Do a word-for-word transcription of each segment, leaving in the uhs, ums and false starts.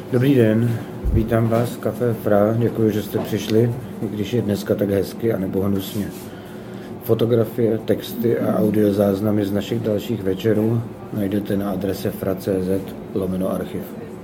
Dobrý den, vítám vás v Café Fra, děkuji, že jste přišli, i když je dneska tak hezky a nebo hnusně. Fotografie, texty a audiozáznamy z našich dalších večerů najdete na adrese fra tečka cz lomeno archiv.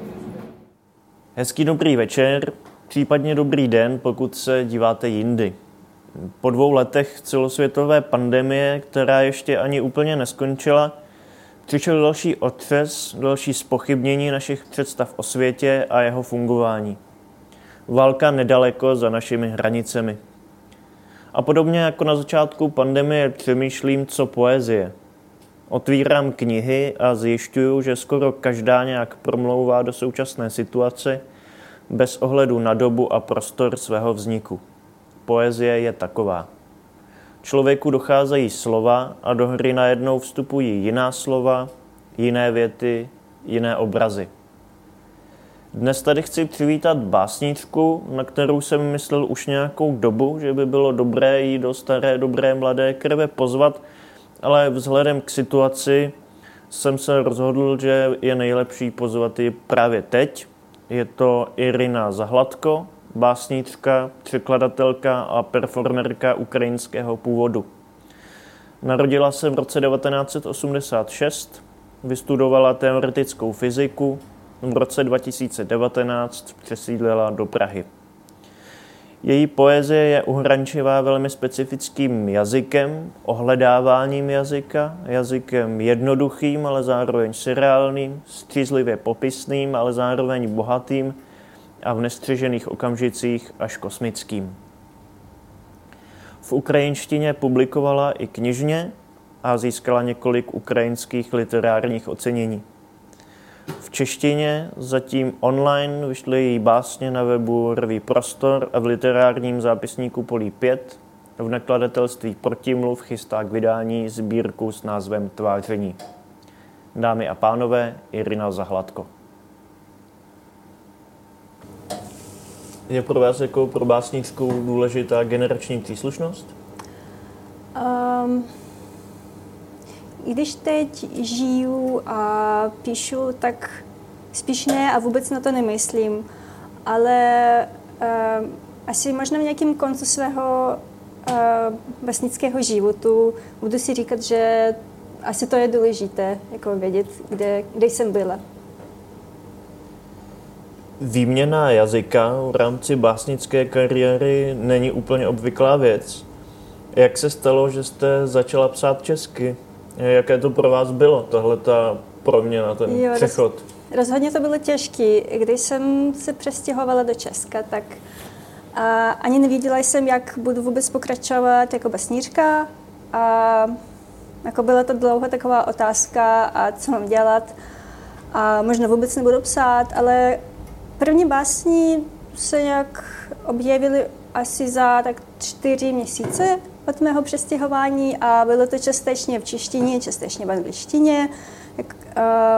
Hezký dobrý večer, případně dobrý den, pokud se díváte jindy. Po dvou letech celosvětové pandemie, která ještě ani úplně neskončila, přišel další otřes, další zpochybnění našich představ o světě a jeho fungování. Válka nedaleko za našimi hranicemi. A podobně jako na začátku pandemie přemýšlím, co poezie. Otvírám knihy a zjišťuju, že skoro každá nějak promlouvá do současné situace bez ohledu na dobu a prostor svého vzniku. Poezie je taková. Člověku docházejí slova a do hry najednou vstupují jiná slova, jiné věty, jiné obrazy. Dnes tady chci přivítat básničku, na kterou jsem myslel už nějakou dobu, že by bylo dobré jí do staré, dobré, mladé krve pozvat, ale vzhledem k situaci jsem se rozhodl, že je nejlepší pozvat ji právě teď. Je to Irina Zahladko, básnička, překladatelka a performerka ukrajinského původu. Narodila se v roce devatenáct set osmdesát šest, vystudovala teoretickou fyziku, v roce dva tisíce devatenáct přesídlila do Prahy. Její poezie je uhrančivá velmi specifickým jazykem, ohledáváním jazyka, jazykem jednoduchým, ale zároveň surreálním, střízlivě popisným, ale zároveň bohatým a v nestřežených okamžicích až kosmickým. V ukrajinštině publikovala i knižně a získala několik ukrajinských literárních ocenění. V češtině zatím online vyšly její básně na webu Rvý prostor a v literárním zápisníku Polí pět. V nakladatelství Protimluv chystá k vydání sbírku s názvem Tváření. Dámy a pánové, Irina Zahladko. Je pro vás jako pro básničku důležitá generační příslušnost? Um, I když teď žiju a píšu, tak spíš ne a vůbec na to nemyslím. Ale um, asi možná v nějakém konci svého uh, básnického životu budu si říkat, že asi to je důležité, jako vědět, kde, kde jsem byla. Výměna jazyka v rámci básnické kariéry není úplně obvyklá věc. Jak se stalo, že jste začala psát česky? Jaké to pro vás bylo, tahleta proměna, ten jo, přechod? Roz, rozhodně to bylo těžké. Když jsem se přestěhovala do Česka, tak a, ani nevěděla jsem, jak budu vůbec pokračovat jako básnířka. A jako byla to dlouho taková otázka, a co mám dělat. A možná vůbec nebudu psát, ale první básni se nějak objevily asi za tak čtyři měsíce od mého přestěhování a bylo to částečně v češtině, částečně v angličtině. A,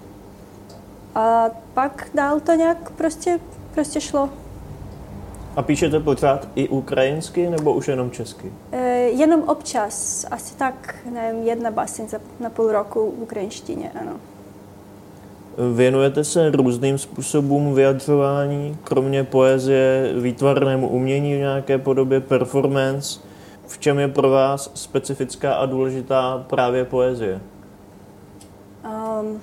a pak dál to nějak prostě, prostě šlo. A píšete pořád i ukrajinsky nebo už jenom česky? E, jenom občas, asi tak, nevím, jedna báseň na půl roku v ukrajinštině, ano. Věnujete se různým způsobům vyjadřování, kromě poezie, výtvarnému umění v nějaké podobě, performance. V čem je pro vás specifická a důležitá právě poezie? Um,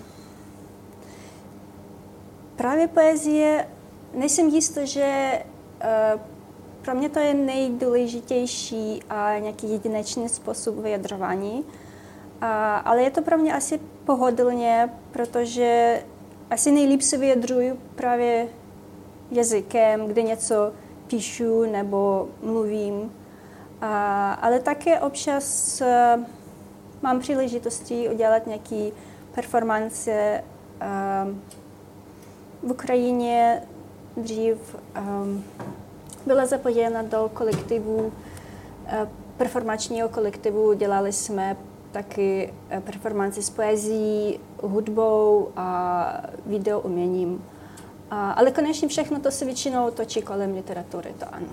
právě poezie, nejsem jistá, že uh, pro mě to je nejdůležitější a nějaký jedinečný způsob vyjadřování. Uh, ale je to pro mě asi pohodlně, protože asi nejlíp se vyjadřuju právě jazykem, kde něco píšu nebo mluvím. A, ale také občas uh, mám příležitosti udělat nějaké performance uh, v Ukrajině. Dřív um, byla zapojena do kolektivu, uh, performačního kolektivu. Dělali jsme taky performance s poezií, hudbou a videouměním. A, ale konečně všechno to se většinou točí kolem literatury, to ano.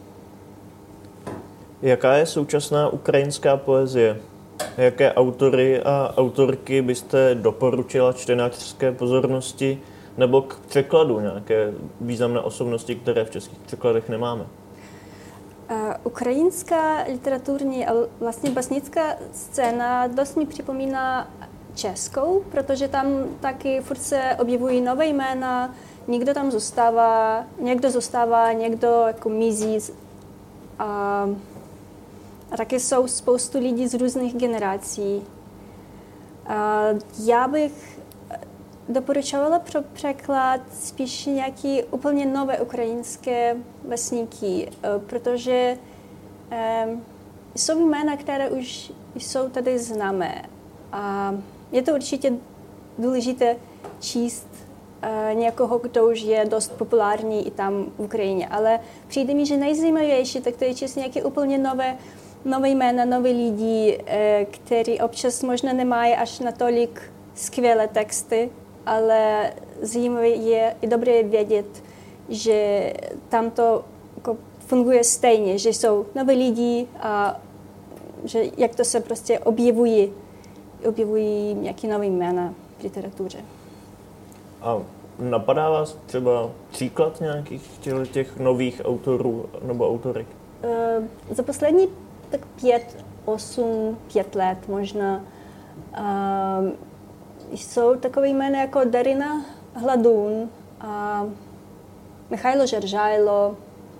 Jaká je současná ukrajinská poezie? Jaké autory a autorky byste doporučila čtenářské pozornosti Nebo k překladu nějaké významné osobnosti, které v českých překladech nemáme? Uh, ukrajinská literaturní a vlastně básnická scéna dost mi připomíná českou, protože tam taky furt se objevují nové jména, někdo tam zůstává, někdo zůstává, někdo jako mizí. A, a taky jsou spoustu lidí z různých generací. A já bych doporučovala pro překlad spíš nějaký úplně nové ukrajinské básníky, protože um, jsou jména, které už jsou tady známé. A je to určitě důležité číst uh, někoho, kdo už je dost populární i tam v Ukrajině. Ale přijde mi, že nejzajímavější, tak to je číst nějaké úplně nové, nové jména, nové lidi, uh, kteří občas možná nemají až natolik skvělé texty, ale zajímavé je i dobré vědět, že tam to jako funguje stejně, že jsou nové lidi a že jak to se prostě objevují, objevují nějaké nové jména v literatuře. A napadá vás třeba příklad nějakých těch nových autorů nebo autorek? Uh, za poslední tak pět, osm, pět let možná uh, jsou takové jména jako Darina Hladun a Michailo Žeržajlo.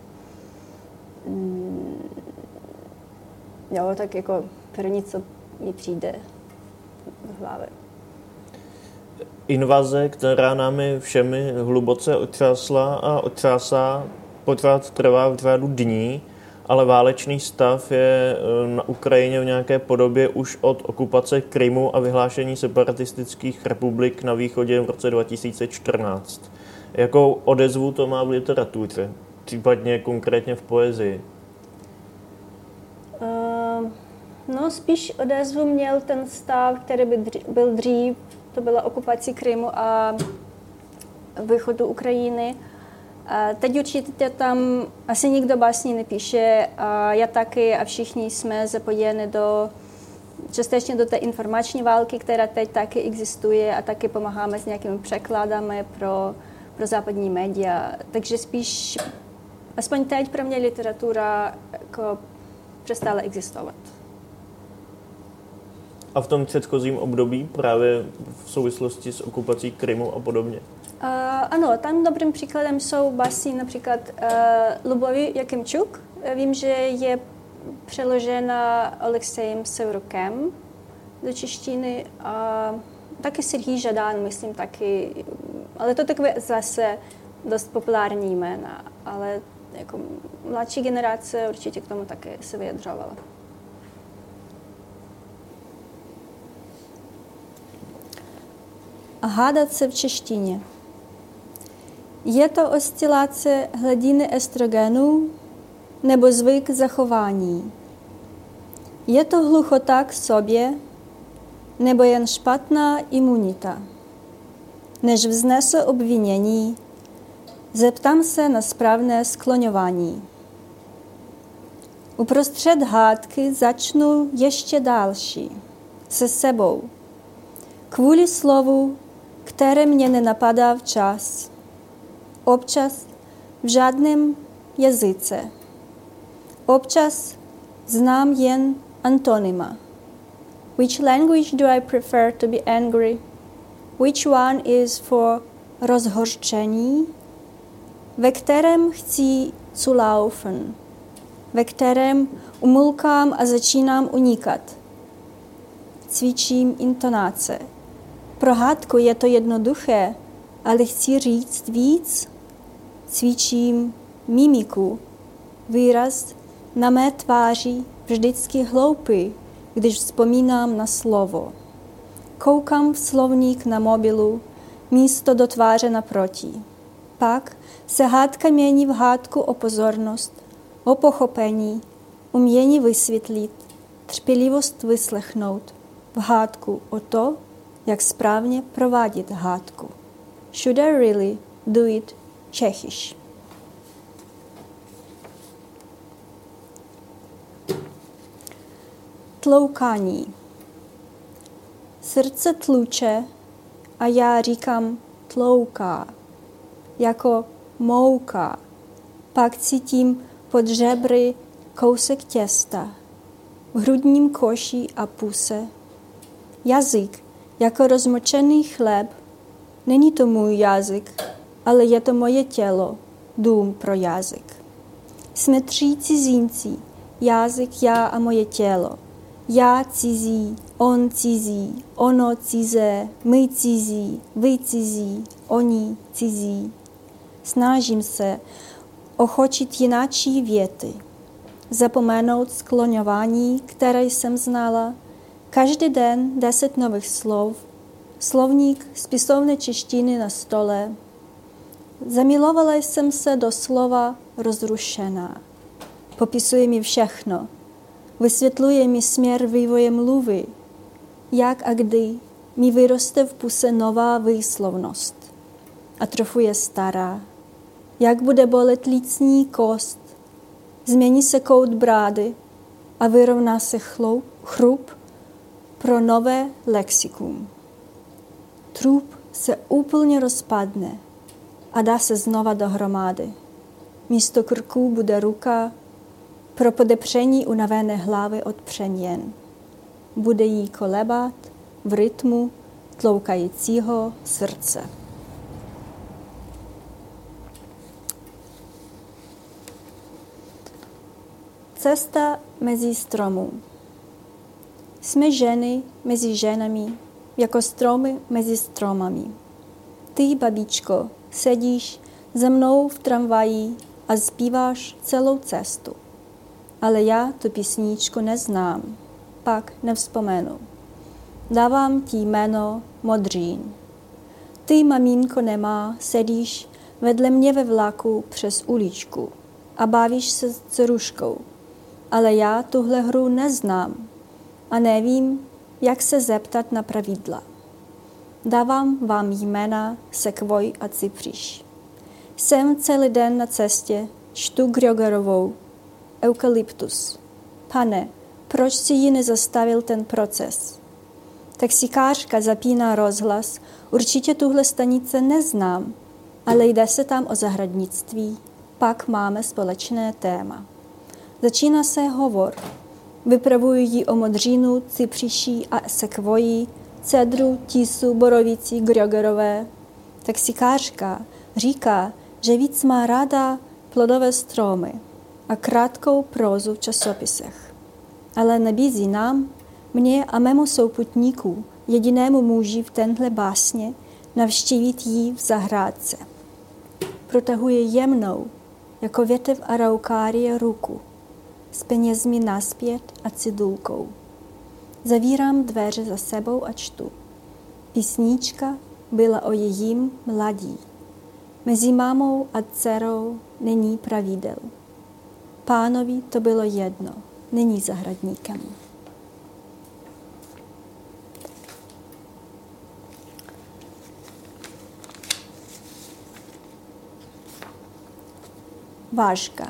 Mm, jo, tak jako první, co mi přijde do hlavy. Invaze, která námi všemi hluboce otřásla a otřásá, pořád trvá v řádu dní, ale válečný stav je na Ukrajině v nějaké podobě už od okupace Krymu a vyhlášení separatistických republik na východě v roce dva tisíce čtrnáct. Jakou odezvu to má v literatuře, případně konkrétně v poezii? Uh, no spíš odezvu měl ten stav, který by dřív, byl dřív, to byla okupace Krymu a východu Ukrajiny. A teď určitě tam asi nikdo básní nepíše, a já taky a všichni jsme zapojeni do, částečně do té informační války, která teď taky existuje a taky pomáháme s nějakými překladami pro, pro západní média. Takže spíš, aspoň teď pro mě literatura jako přestala existovat. A v tom předchozím období právě v souvislosti s okupací Krymu a podobně? Uh, ano, tam dobrým příkladem jsou básně například uh, Lubovi Jakimčuk. Vím, že je přeložena Alexejem Severukem do češtiny. A taky Serhij Žadan, myslím taky. Ale to takové zase dost populární jména. Ale jako mladší generace určitě k tomu také se vyjadřovala. A hádat se v češtině. Je to oscilace hladiny estrogenů nebo zvyk zachování? Je to hluchota k sobě nebo jen špatná imunita? Než vznesu obvinění, zeptám se na správné skloňování. Uprostřed hádky začnu ještě další, se sebou, kvůli slovu, které mě nenapadá včas. Občas v žádném jazyce. Občas znám jen antonyma. Which language do I prefer to be angry? Which one is for rozhořčení? Ve kterém chci zulaufen? Ve kterém umulkám a začínám unikat? Cvičím intonace. Pro hádku je to jednoduché, ale chci říct víc. Cvičím mimiku. Výraz na mé tváři vždycky hloupý, když vzpomínám na slovo. Koukám v slovník na mobilu, místo do tváře naproti. Pak se hádka mění v hádku o pozornost, o pochopení, umění vysvětlit, trpělivost vyslechnout, v hádku o to, jak správně provádět hádku. Should I really do it Čechiš? Tloukání. Srdce tluče a já říkám tlouká, jako mouka. Pak cítím pod žebry kousek těsta, v hrudním koši a puse. Jazyk, jako rozmočený chléb, není to můj jazyk, ale je to moje tělo, dům pro jazyk. Jsme tři cizinci, jazyk, já a moje tělo. Já cizí, on cizí, ono cizé, my cizí, vy cizí, oni cizí. Snažím se ochočit jináčí věty, zapomenout skloňování, které jsem znala, každý den deset nových slov, slovník spisovné češtiny na stole. Zamilovala jsem se do slova rozrušená. Popisuje mi všechno. Vysvětluje mi směr vývoje mluvy. Jak a kdy mi vyroste v puse nová výslovnost. A trochu je stará. Jak bude bolet lícní kost. Změní se kout brády a vyrovná se chloup, chrup pro nové lexikum. Trup se úplně rozpadne a dá se znova dohromady. Místo krku bude ruka pro podepření unavené hlavy od přeměn. Bude jí kolebat v rytmu tloukajícího srdce. Cesta mezi stromů. Jsme ženy mezi ženami, jako stromy mezi stromami. Ty, babičko, sedíš za mnou v tramvaji a zpíváš celou cestu. Ale já tu písničku neznám, pak nevzpomenu. Dávám ti jméno Modřín. Ty, maminko nemá, sedíš vedle mě ve vlaku přes uličku a bavíš se s dceruškou. Ale já tuhle hru neznám a nevím, jak se zeptat na pravidla. Dávám vám jména Sekvoj a Cypříš. Jsem celý den na cestě, čtu Grögerovou, Eukalyptus. Pane, proč si ji nezastavil ten proces? Taxikářka zapíná rozhlas, určitě tuhle stanice neznám, ale jde se tam o zahradnictví, pak máme společné téma. Začíná se hovor. Vypravuji ji o Modřínu, Cypříši a Sekvoji, cedru, tisu, borovici, Grögerové. Taxikářka říká, že víc má ráda plodové stromy a krátkou prózu v časopisech. Ale nabízí nám, mně a mému souputníku, jedinému muži v téhle básně, navštívit jí v zahrádce. Protahuje jemnou, jako větev araukárie, ruku s penězmi naspět a cedulkou. Zavírám dveře za sebou a čtu. Písnička byla o jejím mladí. Mezi mámou a dcerou není pravidel. Pánovi to bylo jedno, není zahradníkem. Vážka.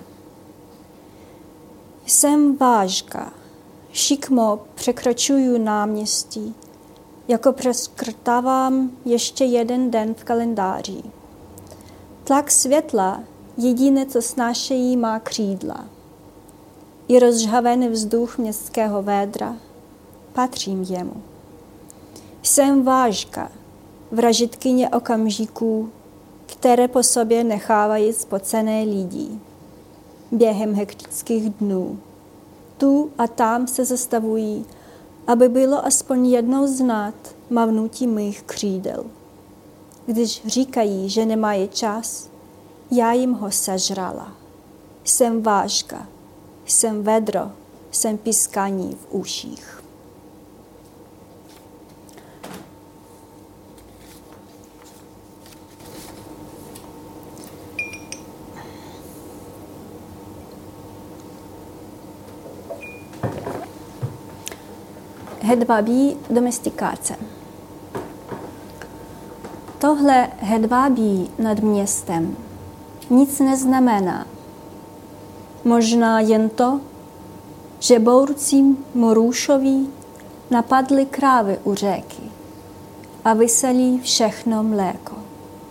Jsem vážka. Šikmo překračuju náměstí, jako přeskrtávám ještě jeden den v kalendáři. Tlak světla, jediné, co snášejí, má křídla. I rozžhavený vzduch městského védra, patřím jemu. Jsem vážka, vražitkyně okamžiků, které po sobě nechávají spocené lidi. Během hektických dnů. Tu a tam se zastavují, aby bylo aspoň jednou znát mavnutí mých křídel. Když říkají, že nemají čas, já jim ho sežrala. Jsem vážka, jsem vedro, jsem pískání v uších. Hedvábí domestikace. Tohle hedvábí nad městem nic neznamená. Možná jen to, že bouřci Morůšoví napadli krávy u řeky a vyselí všechno mléko.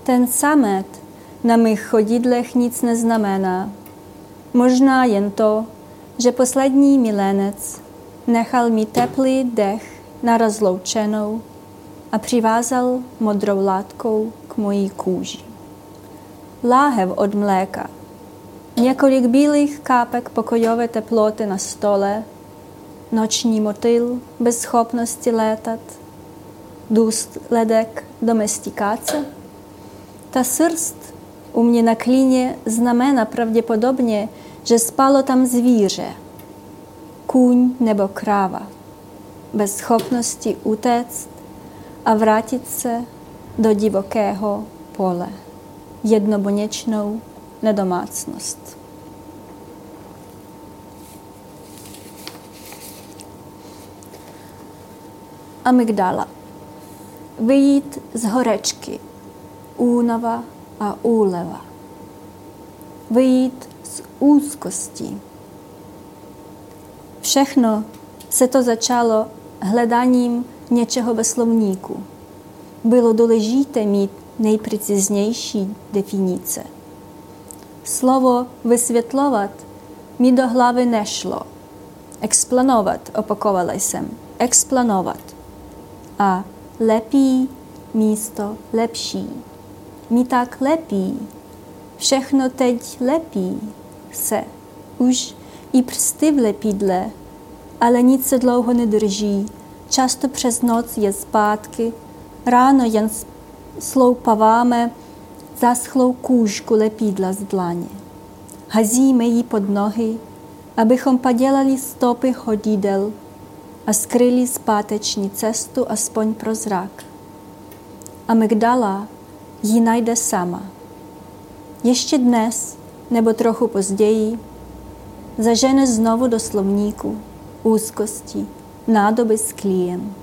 Ten samet na mých chodidlech nic neznamená. Možná jen to, že poslední milenec nechal mi teplý dech na rozloučenou a přivázal modrou látkou k mojí kůži. Láhev od mléka, několik bílých kápek pokojové teploty na stole, noční motýl bez schopnosti létat, důsledek domestikace. Ta srst u mě na klíně znamená pravděpodobně, že spalo tam zvíře, kůň nebo kráva, bez schopnosti utéct a vrátit se do divokého pole, jednobuněčnou nedomácnost. Amygdala. Vyjít z horečky, únava a úleva. Vyjít z úzkosti. Všechno se to začalo hledáním něčeho ve slovníku. Bylo důležité mít nejpreciznější definice. Slovo vysvětlovat mi do hlavy nešlo. Explanovat, opakovala jsem. Explanovat. A lepí místo lepší. Mi tak lepí. Všechno teď lepí se. Už i prsty v lepidle, ale nic se dlouho nedrží. Často přes noc je zpátky. Ráno jen sloupaváme zaschlou kůžku lepidla z dlaně. Hazíme ji pod nohy, abychom padělali stopy chodidel a skryli zpáteční cestu aspoň pro zrak. Amygdala ji najde sama. Ještě dnes, nebo trochu později, zažene znovu do slovníku úzkosti, nádoby s klíjem.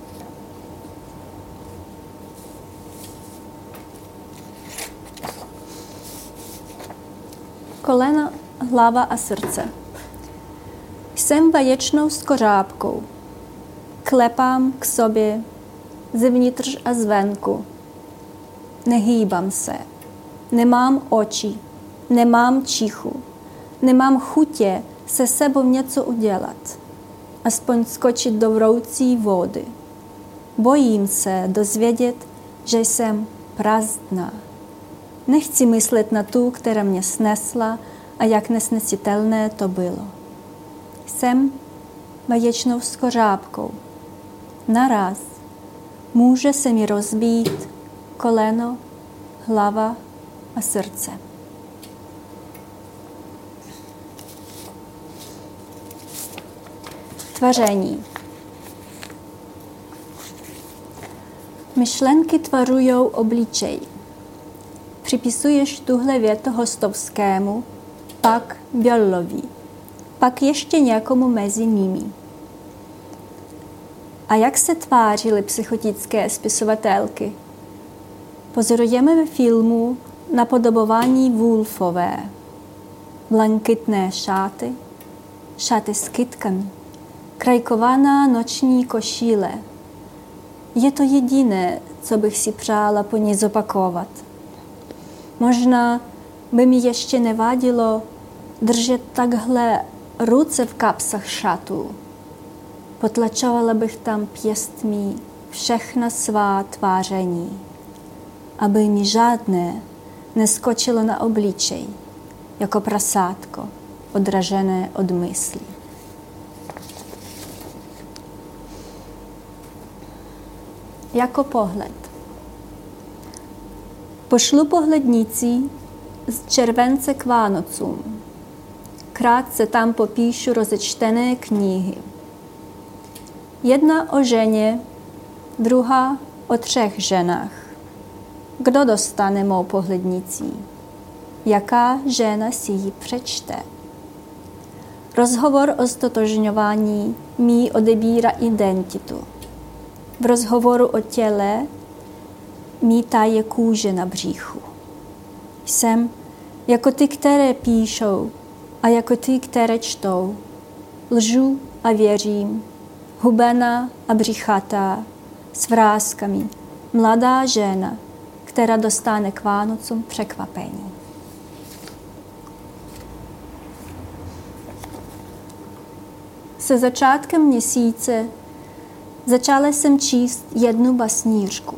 Kolena, hlava a srdce. Jsem vaječnou skořápkou. Klepám k sobě zevnitř a zvenku. Nehýbám se. Nemám oči. Nemám čichu. Nemám chutě se sebou něco udělat. Aspoň skočit do vroucí vody. Bojím se dozvědět, že jsem prázdná. Nechci myslet na tu, která mě snesla a jak nesnesitelné to bylo. Jsem vaječnou skořápkou. Naraz může se mi rozbít koleno, hlava a srdce. Tvaření. Myšlenky tvarujou obličej. Připisuješ tuhle větu Hostovskému, pak Bjollovi, pak ještě někomu mezi nimi. A jak se tvářily psychotické spisovatelky? Pozorujeme ve filmu napodobování Woolfové. Blankitné šaty, šaty s kytkami, krajkovaná noční košíle. Je to jediné, co bych si přála po ní zopakovat. Možná by mi ještě nevadilo držet takhle ruce v kapsách šatů. Potlačovala bych tam pěstmi všechna svá tváření, aby mi žádné neskočilo na obličej, jako prasátko, odražené od myslí. Jako pohled. Pošlu pohlednici z července k Vánocům. Krátce tam popíšu rozečtené knihy. Jedna o ženě, druhá o třech ženách. Kdo dostane mou pohlednici? Jaká žena si ji přečte? Rozhovor o stotožňování mi odebírá identitu. V rozhovoru o těle mi taje kůže na břichu. Jsem jako ty, které píšou a jako ty, které čtou. Lžu a věřím. Hubená a břichatá, s vrázkami. Mladá žena, která dostane k Vánocům překvapení. Se začátkem měsíce začala jsem číst jednu basnířku.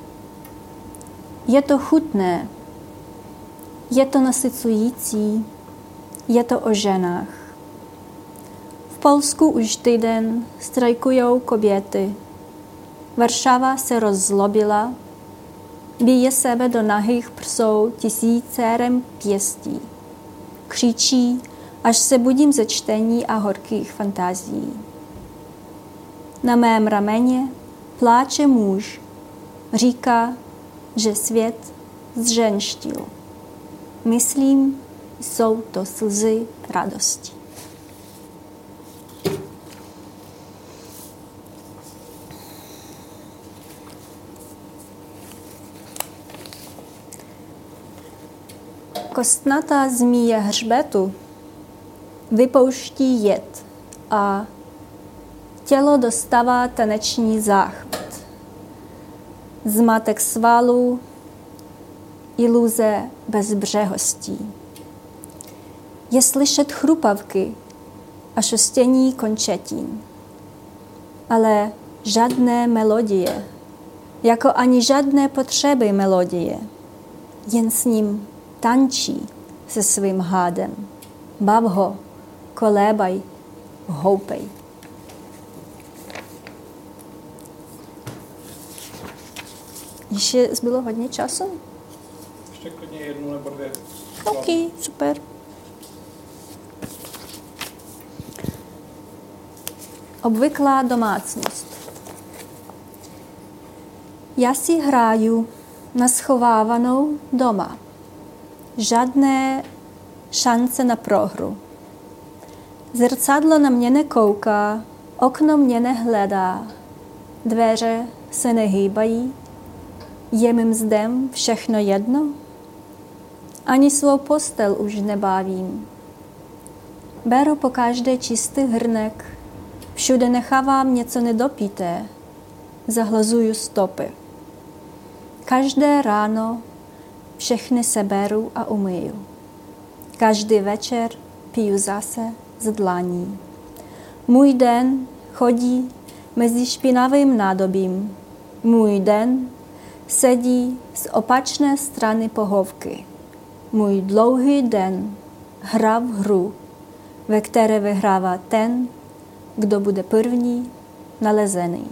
Je to chutné, je to nasycující, je to o ženách. V Polsku už týden strajkujou koběty. Varšava se rozzlobila, bije sebe do nahých prsou tisícérem pěstí. Křičí, až se budím ze čtení a horkých fantazií. Na mém rameně pláče muž, říká, že svět zženštil. Myslím, jsou to slzy radosti. Kostnatá zmíje hřbetu vypouští jed a tělo dostává taneční záchvat. Zmatek svalů, iluze bezbřehostí. Je slyšet chrupavky a šustění končetin, ale žádné melodie, jako ani žádné potřeby melodie, jen s ním tančí se svým hádem. Bav ho, kolébaj, houpej. Ještě zbylo hodně času? Ještě klidně jednu nebo dvě. OK, super. Obvyklá domácnost. Já si hráju na schovávanou doma. Žádné šance na prohru. Zrcadlo na mě nekouká, okno mě nehledá, dveře se nehýbají, je mým zdem všechno jedno? Ani svou postel už nebavím. Beru po každé čistý hrnek, všude nechávám něco nedopité, zahlazuju stopy. Každé ráno všechny seberu a umyju. Každý večer piju zase z dlaní. Můj den chodí mezi špinavým nádobím. Můj den sedí z opačné strany pohovky. Můj dlouhý den hra v hru, ve které vyhrává ten, kdo bude první nalezený.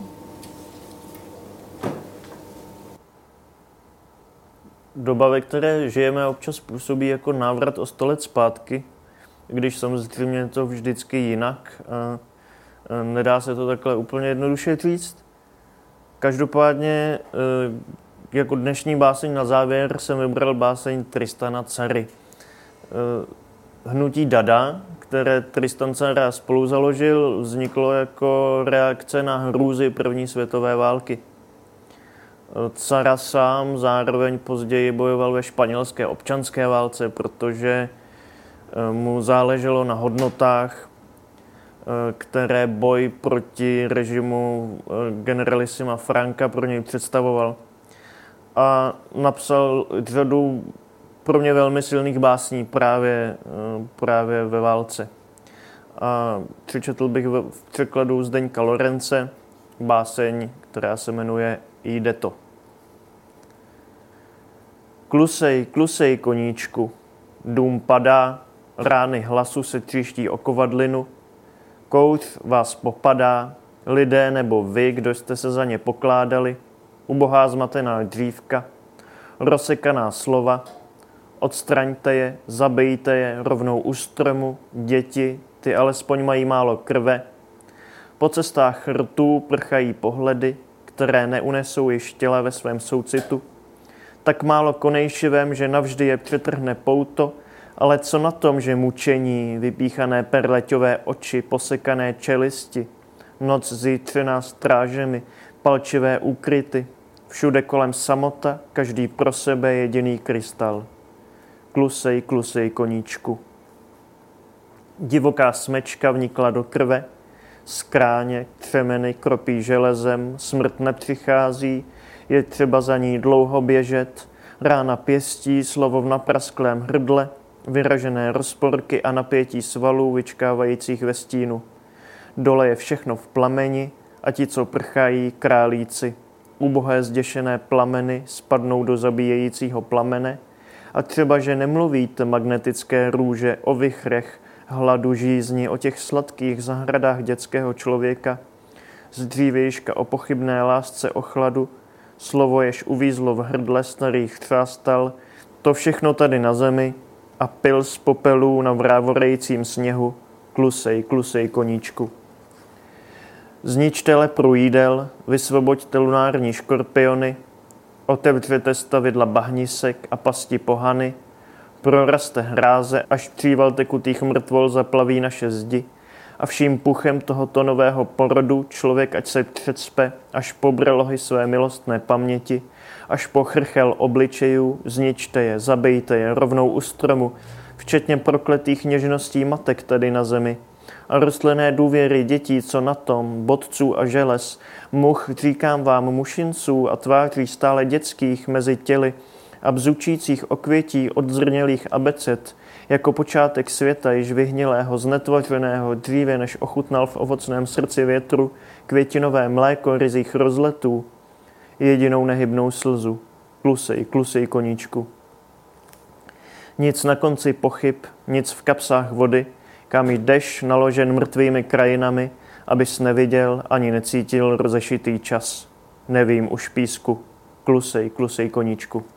Doba, ve které žijeme, občas působí jako návrat o sto let zpátky, když samozřejmě je to vždycky jinak. A nedá se to takhle úplně jednoduše říct. Každopádně jako dnešní báseň na závěr jsem vybral báseň Tristana Tzary. Hnutí Dada, které Tristan Tzara spolu založil, vzniklo jako reakce na hrůzy první světové války. Tzara sám zároveň později bojoval ve španělské občanské válce, protože mu záleželo na hodnotách, které boj proti režimu generalissima Franca pro něj představoval. A napsal řadu pro mě velmi silných básní právě, právě ve válce. A přečetl bych v překladu Zdeňka Lorence báseň, která se jmenuje Jde to. Klusej, klusej, koníčku, dům padá, rány hlasu se tříští o kovadlinu, kouř vás popadá, lidé nebo vy, kdo jste se za ně pokládali, ubohá zmatená dřívka, rozsekaná slova, odstraňte je, zabijte je rovnou u stromu, děti, ty alespoň mají málo krve. Po cestách rtů prchají pohledy, které neunesou již těla ve svém soucitu. Tak málo konejšivém, že navždy je přetrhne pouto, ale co na tom, že mučení, vypíchané perleťové oči, posekané čelisti, noc zítřená strážemi, palčivé úkryty, všude kolem samota, každý pro sebe jediný krystal. Klusej, klusej, koníčku. Divoká smečka vnikla do krve, skráně, křemeny kropí železem, smrt nepřichází, je třeba za ní dlouho běžet, Rána pěstí, slovo v naprasklém hrdle, vyražené rozporky a napětí svalů vyčkávajících ve stínu. Dole je všechno v plameni a ti, co prchají, králíci. Ubohé zděšené plameny spadnou do zabíjejícího plamene a třeba, že nemluvíte magnetické růže o vichrech, hladu, žízni, o těch sladkých zahradách dětského člověka, z dřívějška o pochybné lásce o chladu, slovo jež uvízlo v hrdle starých třástal, to všechno tady na zemi a pil z popelů na vrávorejícím sněhu, klusej, klusej koníčku. Zničte lepru jídel, vysvoboďte lunární škorpiony, otevřete stavidla bahnisek a pasti pohany, proraste hráze, až příval tekutých mrtvol zaplaví naše zdi a vším puchem tohoto nového porodu člověk ať se předspe až po brelohy své milostné paměti, až po chrchel obličejů, zničte je, zabijte je rovnou u stromu, včetně prokletých něžností matek tady na zemi a rostlinné důvěry dětí, co na tom, bodců a želez, much, říkám vám, mušinců a tváří stále dětských mezi těly a bzučících okvětí odzrnělých abecet, jako počátek světa již vyhnilého, znetvořeného, dříve než ochutnal v ovocném srdci větru květinové mléko ryzích rozletů, jedinou nehybnou slzu, klusej, klusej koníčku. Nic na konci pochyb, nic v kapsách vody, kam jdeš naložen mrtvými krajinami, abys neviděl ani necítil rozešitý čas. Nevím už písku, klusej, klusej koníčku.